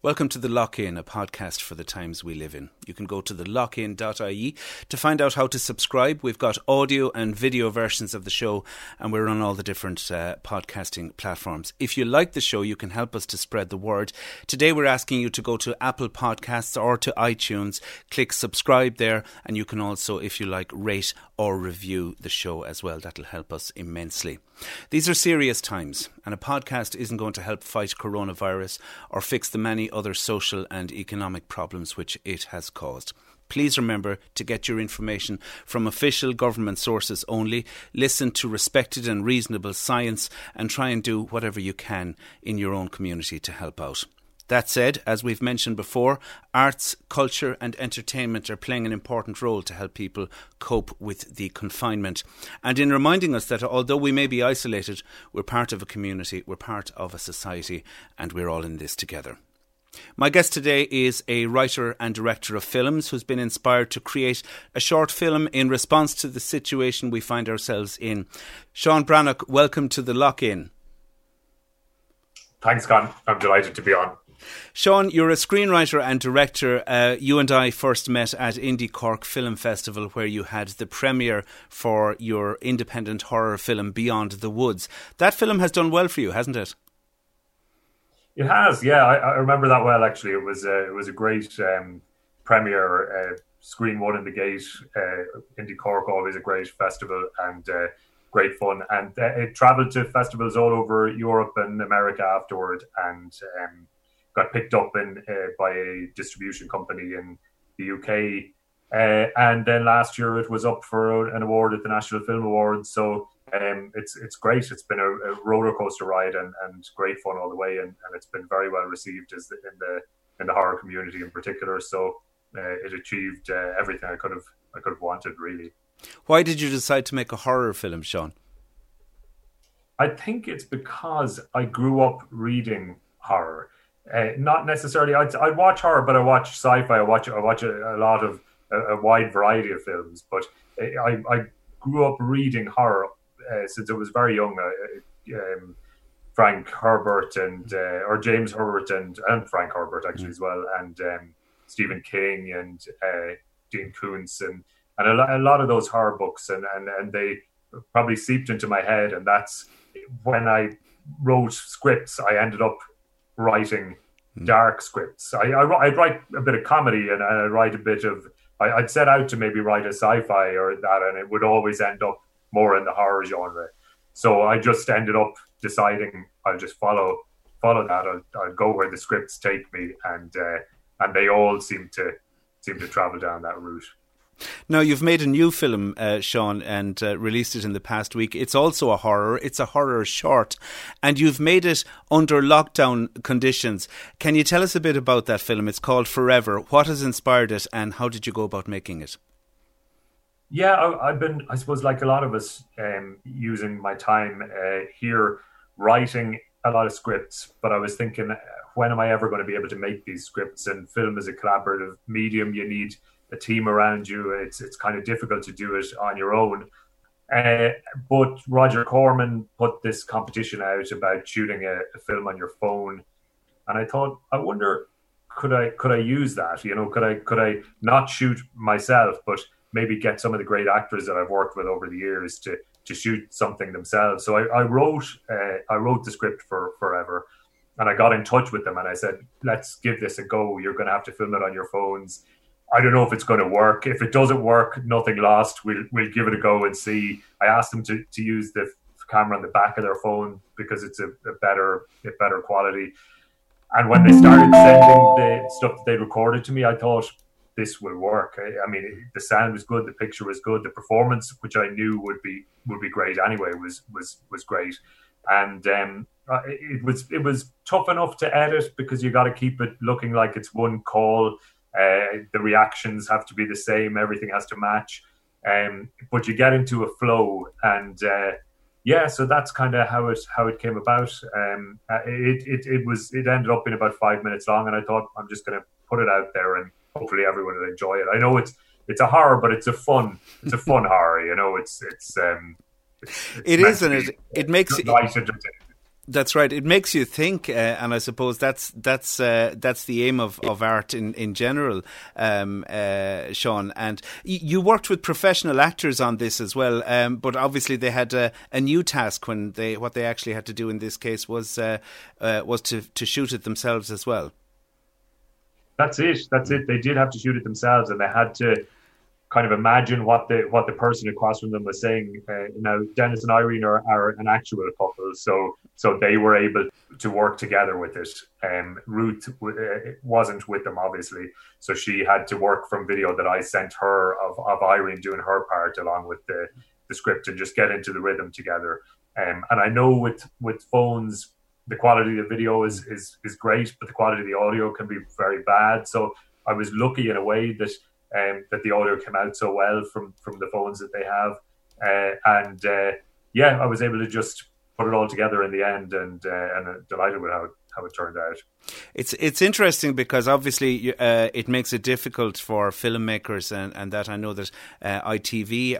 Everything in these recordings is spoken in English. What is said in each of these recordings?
Welcome to The Lock-In, a podcast for the times we live in. You can go to thelockin.ie to find out how to subscribe. We've got audio and video versions of the show, and we're on all the different podcasting platforms. If you like the show, you can help us to spread the word. Today we're asking you to go to Apple Podcasts or to iTunes, click subscribe there, and you can also, if you like, rate or review the show as well. That'll help us immensely. These are serious times, and a podcast isn't going to help fight coronavirus or fix the many other social and economic problems which it has caused. Please remember to get your information from official government sources only, listen to respected and reasonable science, and try and do whatever you can in your own community to help out. That said, as we've mentioned before, arts, culture and entertainment are playing an important role to help people cope with the confinement. And in reminding us that although we may be isolated, we're part of a community, we're part of a society, and we're all in this together. My guest today is a writer and director of films who's been inspired to create a short film in response to the situation we find ourselves in. Sean Brannock, welcome to The Lock-In. Thanks, Con. I'm delighted to be on. Sean, you're a screenwriter and director. You and I first met at Indie Cork Film Festival, where you had the premiere for your independent horror film Beyond the Woods. That film has done well for you, hasn't it? It has, yeah. I remember that well, actually. It was a great premiere. Screen one in the gate. Indie Cork, always a great festival and great fun. And it travelled to festivals all over Europe and America afterward, and got picked up by a distribution company in the UK. And then last year it was up for an award at the National Film Awards. So it's great. It's been a roller coaster ride and great fun all the way. And it's been very well received in the horror community in particular. So it achieved everything I could have wanted, really. Why did you decide to make a horror film, Sean? I think it's because I grew up reading horror. Not necessarily. I'd watch horror, but I watch sci-fi. I watch a lot of a wide variety of films. But I grew up reading horror since I was very young. Frank Herbert or James Herbert and Frank Herbert actually as well, and Stephen King and Dean Koontz and a lot of those horror books, and they probably seeped into my head. And that's when I wrote scripts. I ended up writing dark scripts. I'd write a bit of comedy and I'd write a bit of... I'd set out to maybe write a sci-fi or that, and it would always end up more in the horror genre. So I just ended up deciding I'll just follow that. I'll go where the scripts take me, and they all seem to travel down that route. Now, you've made a new film, Sean, and released it in the past week. It's also a horror. It's a horror short, and you've made it under lockdown conditions. Can you tell us a bit about that film? It's called Forever. What has inspired it, and how did you go about making it? Yeah, I've been, I suppose, like a lot of us, using my time here writing a lot of scripts, but I was thinking, when am I ever going to be able to make these scripts? And film is a collaborative medium. You need a team around you. It's kind of difficult to do it on your own. But Roger Corman put this competition out about shooting a film on your phone, and I thought, I wonder, could I use that? You know, could I not shoot myself, but maybe get some of the great actors that I've worked with over the years to shoot something themselves? So I wrote the script for Forever, and I got in touch with them and I said, let's give this a go. You're going to have to film it on your phones. I don't know if it's going to work. If it doesn't work, nothing lost. We'll give it a go and see. I asked them to use the camera on the back of their phone because it's a better quality. And when they started sending the stuff that they recorded to me, I thought, this will work. I mean, the sound was good, the picture was good, the performance, which I knew would be great anyway, was great. And it was tough enough to edit because you got to keep it looking like it's one call. The reactions have to be the same. Everything has to match. But you get into a flow, and so that's kind of how it came about. It ended up being about 5 minutes long, and I thought, I'm just going to put it out there, and hopefully everyone will enjoy it. I know it's a horror, but it's a fun horror. You know, it makes That's right. It makes you think, and I suppose that's the aim of art in general, Sean. And you worked with professional actors on this as well, but obviously they had a new task when what they actually had to do in this case was to shoot it themselves as well. That's it. They did have to shoot it themselves, and they had to kind of imagine what the person across from them was saying. Now, Dennis and Irene are an actual couple, so they were able to work together with it. Ruth wasn't with them, obviously, so she had to work from video that I sent her of Irene doing her part along with the script and just get into the rhythm together. And I know with phones, the quality of the video is great, but the quality of the audio can be very bad. So I was lucky in a way that the audio came out so well from the phones that they have. I was able to just put it all together in the end, and delighted with how it turned out. It's interesting because obviously it makes it difficult for filmmakers, and that I know that ITV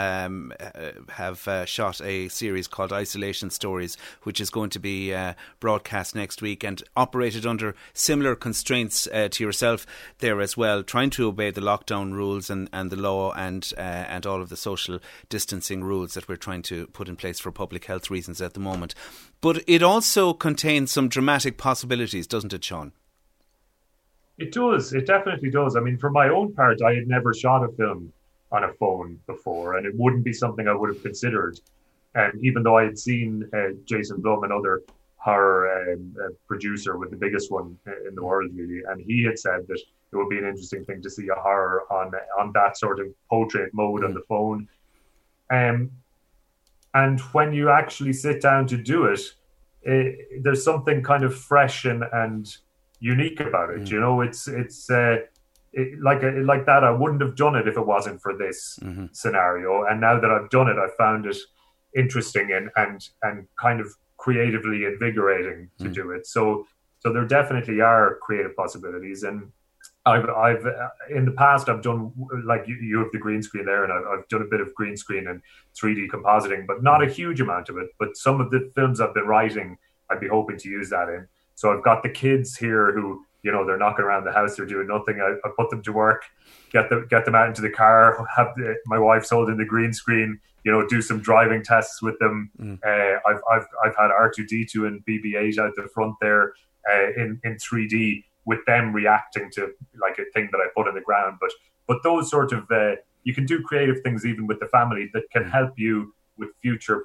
have shot a series called Isolation Stories, which is going to be broadcast next week and operated under similar constraints to yourself there as well, trying to obey the lockdown rules and the law and all of the social distancing rules that we're trying to put in place for public health reasons at the moment. But it also contains some dramatic possibilities, doesn't it, Sean? It does. It definitely does. I mean, for my own part, I had never shot a film on a phone before, and it wouldn't be something I would have considered. And even though I had seen Jason Blum, another horror producer with the biggest one in the world, really, and he had said that it would be an interesting thing to see a horror on that sort of portrait mode on the phone. And when you actually sit down to do it, there's something kind of fresh and unique about it. You know, it's like that. I wouldn't have done it if it wasn't for this scenario. And now that I've done it, I found it interesting and kind of creatively invigorating to do it. So there definitely are creative possibilities. And I've in the past I've done, like you have the green screen there, and I've done a bit of green screen and 3D compositing, but not a huge amount of it. But some of the films I've been writing, I'd be hoping to use that in. So I've got the kids here who, you know, they're knocking around the house, they're doing nothing. I put them to work, get them out into the car, have my wife's holding the green screen, you know, do some driving tests with them. I've had R2D2 and BB-8 out the front there in 3D. With them reacting to like a thing that I put on the ground, but those sort of you can do creative things even with the family that can help you with future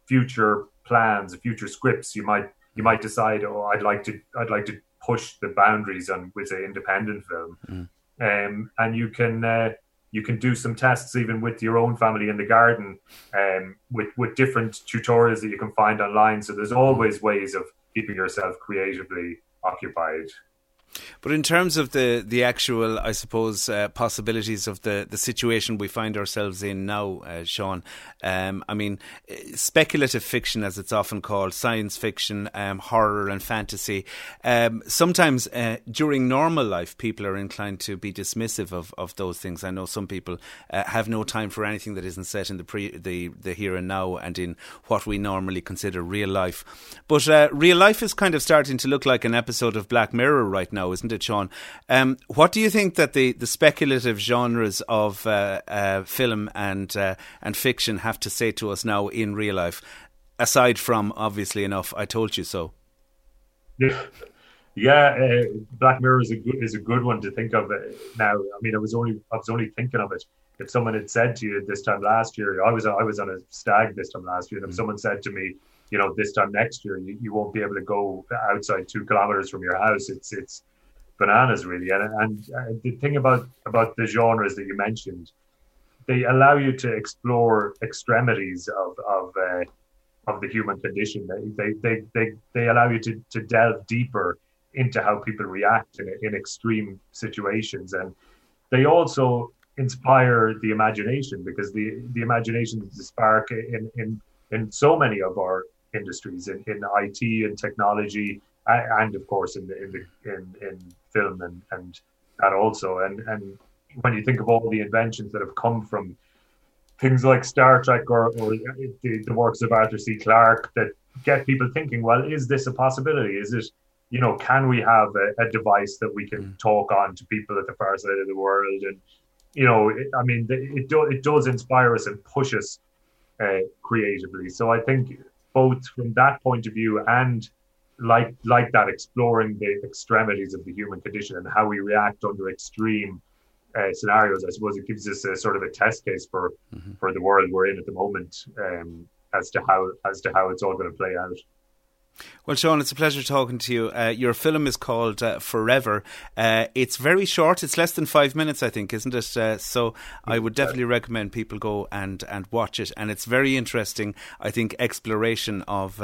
plans, future scripts. You might decide, I'd like to push the boundaries on with an independent film, and you can do some tests even with your own family in the garden, with different tutorials that you can find online. So there's always ways of keeping yourself creatively occupied. But in terms of the actual, I suppose, possibilities of the situation we find ourselves in now, Sean, I mean, speculative fiction, as it's often called, science fiction, horror and fantasy, sometimes during normal life, people are inclined to be dismissive of those things. I know some people have no time for anything that isn't set in the here and now and in what we normally consider real life. But real life is kind of starting to look like an episode of Black Mirror right now, isn't it, Sean? What do you think that the speculative genres of film and fiction have to say to us now in real life, aside from, obviously enough, I told you so? Yeah, Black Mirror is a good one to think of now. I mean, I was only thinking of it if someone had said to you this time last year. I was on a stag this time last year, and if someone said to me, you know, this time next year you won't be able to go outside 2 kilometers from your house, it's bananas, really. And the thing about the genres that you mentioned, they allow you to explore extremities of the human condition. They allow you to delve deeper into how people react in extreme situations, and they also inspire the imagination, because the imagination is the spark in so many of our industries, in IT and technology, and of course in film and that also. And when you think of all the inventions that have come from things like Star Trek or the works of Arthur C. Clarke, that get people thinking, well, is this a possibility? Is it, can we have a device that we can talk on to people at the far side of the world? And, it does inspire us and push us creatively. So I think both from that point of view and like that, exploring the extremities of the human condition and how we react under extreme scenarios, I suppose it gives us a sort of a test case for the world we're in at the moment, as to how it's all going to play out. Well, Sean, it's a pleasure talking to you. Your film is called Forever. It's very short. It's less than 5 minutes, I think, isn't it? So I would definitely recommend people go and watch it. And it's very interesting, I think, exploration of,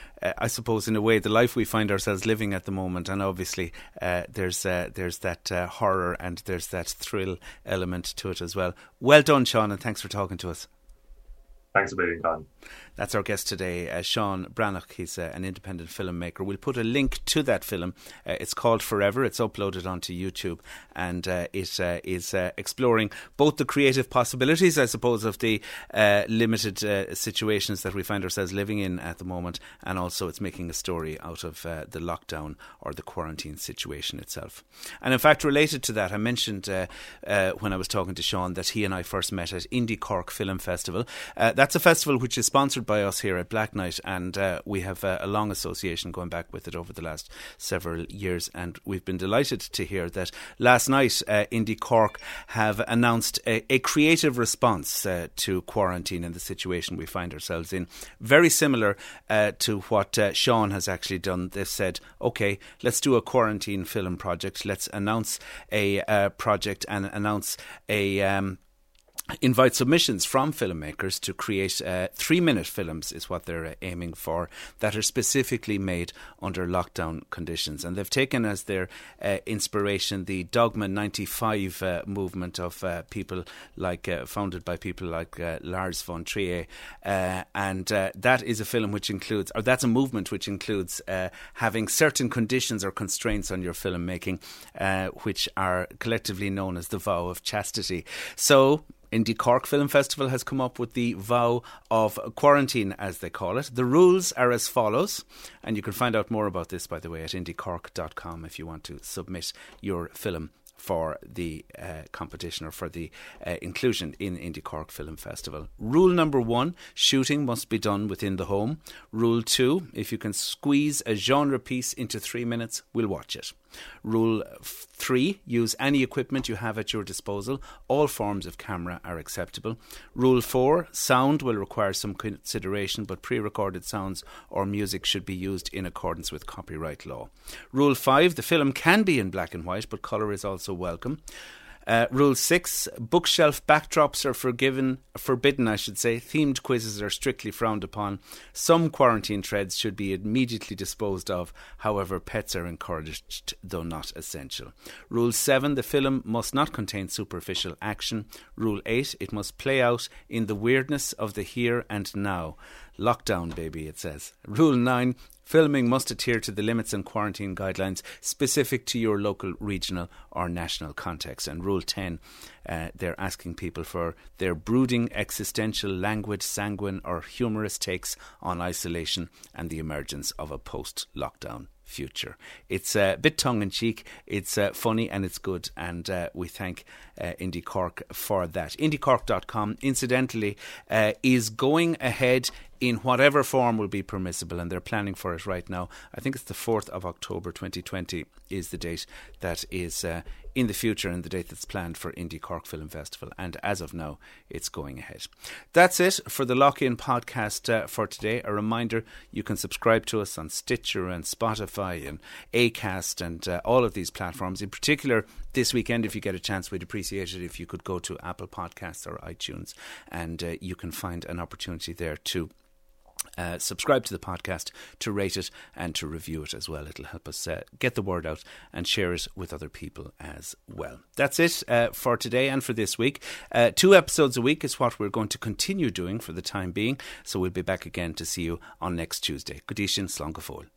I suppose, in a way, the life we find ourselves living at the moment. And obviously, there's that horror and there's that thrill element to it as well. Well done, Sean, and thanks for talking to us. Thanks a million, Con. That's our guest today, Sean Brannock. He's an independent filmmaker. We'll put a link to that film. It's called Forever. It's uploaded onto YouTube, and it is exploring both the creative possibilities, I suppose, of the limited situations that we find ourselves living in at the moment, and also it's making a story out of the lockdown or the quarantine situation itself. And in fact, related to that, I mentioned when I was talking to Sean that he and I first met at Indie Cork Film Festival. That's a festival which is sponsored by us here at Black Knight, and we have a long association going back with it over the last several years, and we've been delighted to hear that last night Indie Cork have announced a creative response to quarantine and the situation we find ourselves in, very similar to what Sean has actually done. They've said, OK, let's do a quarantine film project, let's announce a project and announce a invite submissions from filmmakers to create 3-minute films is what they're aiming for, that are specifically made under lockdown conditions. And they've taken as their inspiration the Dogma 95 movement of people like, founded by people like Lars von Trier. And that is a film which includes, or that's a movement which includes having certain conditions or constraints on your filmmaking, which are collectively known as the vow of chastity. So Indie Cork Film Festival has come up with the vow of quarantine, as they call it. The rules are as follows, and you can find out more about this, by the way, at indiecork.com if you want to submit your film for the competition or for the inclusion in Indie Cork Film Festival. Rule number 1, shooting must be done within the home. Rule 2, if you can squeeze a genre piece into 3 minutes, we'll watch it. Rule 3, use any equipment you have at your disposal. All forms of camera are acceptable. Rule 4, sound will require some consideration, but pre-recorded sounds or music should be used in accordance with copyright law. Rule 5, the film can be in black and white, but colour is also welcome. Rule 6, bookshelf backdrops are forbidden, Themed quizzes are strictly frowned upon. Some quarantine threads should be immediately disposed of. However, pets are encouraged, though not essential. Rule 7, the film must not contain superficial action. Rule 8, it must play out in the weirdness of the here and now. Lockdown, baby, it says. Rule 9, filming must adhere to the limits and quarantine guidelines specific to your local, regional or national context. And Rule 10, they're asking people for their brooding, existential, languid, sanguine or humorous takes on isolation and the emergence of a post-lockdown future. It's a bit tongue-in-cheek, it's funny and it's good, and we thank Indie Cork for that. IndieCork.com, incidentally, is going ahead in whatever form will be permissible, and they're planning for it right now. I think it's the 4th of October 2020 is the date that is in the future and the date that's planned for Indie Cork Film Festival, and as of now it's going ahead. That's it for the Lock-In podcast for today. A reminder, you can subscribe to us on Stitcher and Spotify and Acast and all of these platforms. In particular, this weekend, if you get a chance, we'd appreciate it if you could go to Apple Podcasts or iTunes, and you can find an opportunity there to subscribe to the podcast, to rate it and to review it as well. It'll help us get the word out and share it with other people as well. That's it for today and for this week. 2 episodes a week is what we're going to continue doing for the time being, so we'll be back again to see you on next Tuesday. Good evening, slán go fóill.